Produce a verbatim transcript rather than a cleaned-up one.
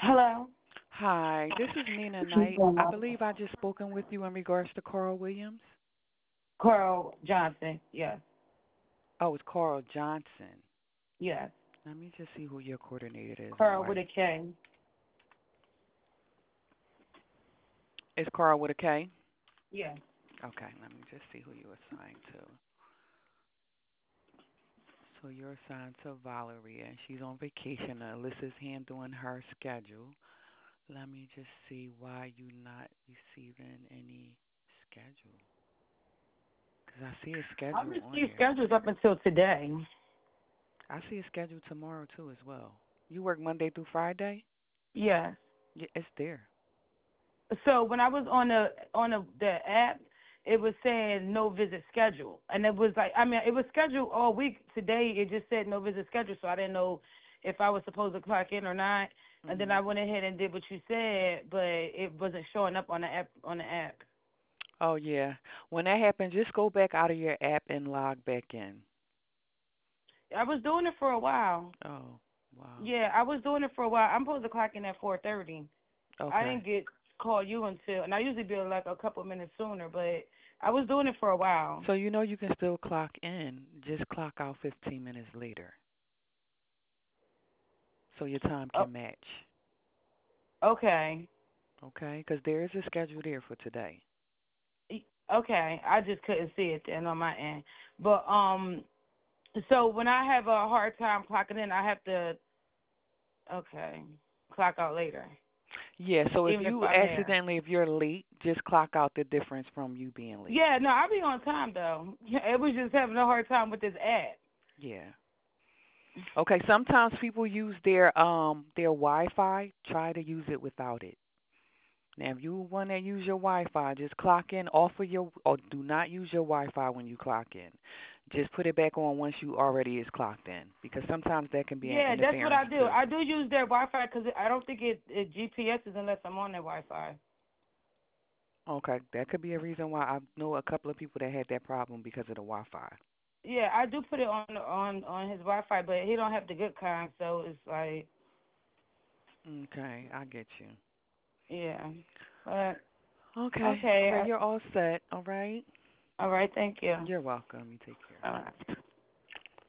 Hello. Hi, this is Nina Knight. I believe I just spoken with you in regards to Carl Williams. Carl Johnson. Yes. Oh, it's Carl Johnson. Yes. Let me just see who your coordinator is and Carl why. with a K. It's Carl with a K? Yes. Okay, let me just see who you assigned to. So you're assigned to Valerie, and she's on vacation. Alyssa's handling her schedule. Let me just see why you not receiving any schedule. Because I see a I schedule on received here. schedules up until today. I see a schedule tomorrow, too, as well. You work Monday through Friday? Yes. Yeah, it's there. So when I was on the on the, the app, it was saying no visit schedule, and it was like I mean it was scheduled all week. Today it just said no visit schedule, so I didn't know if I was supposed to clock in or not. And then Mhm. I went ahead and did what you said, but it wasn't showing up on the app on the app. Oh yeah. When that happens, just go back out of your app and log back in. I was doing it for a while. Oh, wow. Yeah, I was doing it for a while. I'm supposed to clock in at four thirty. I Okay. didn't get call you until, and I usually do it like a couple of minutes sooner, but I was doing it for a while. So you know you can still clock in, just clock out fifteen minutes later so your time Oh, can match. okay. Okay? Because there is a schedule there for today. E- Okay, I just couldn't see it then on my end. But um, so when I have a hard time clocking in, I have to okay clock out later, Yeah, so if even if you I'm there. accidentally, if you're late, just clock out the difference from you being late. Yeah, no, I'll be on time though. It was just having a hard time with this app. Yeah. Okay, sometimes people use their um their Wi-Fi. Try to use it without it. Now, if you want to use your Wi-Fi, just clock in off of your, or do not use your Wi-Fi when you clock in. Just put it back on once you already is clocked in, because sometimes that can be an Yeah, that's what interference I do. too. I do use their Wi-Fi because I don't think it, it G P S is unless I'm on their Wi-Fi. Okay, that could be a reason why I know a couple of people that had that problem because of the Wi-Fi. Yeah, I do put it on on on his Wi-Fi, but he don't have the good kind, so it's like Okay, I get you. yeah. But Okay, okay, okay, I, you're all set. All right. all right, thank you. You're welcome. You take care. All right.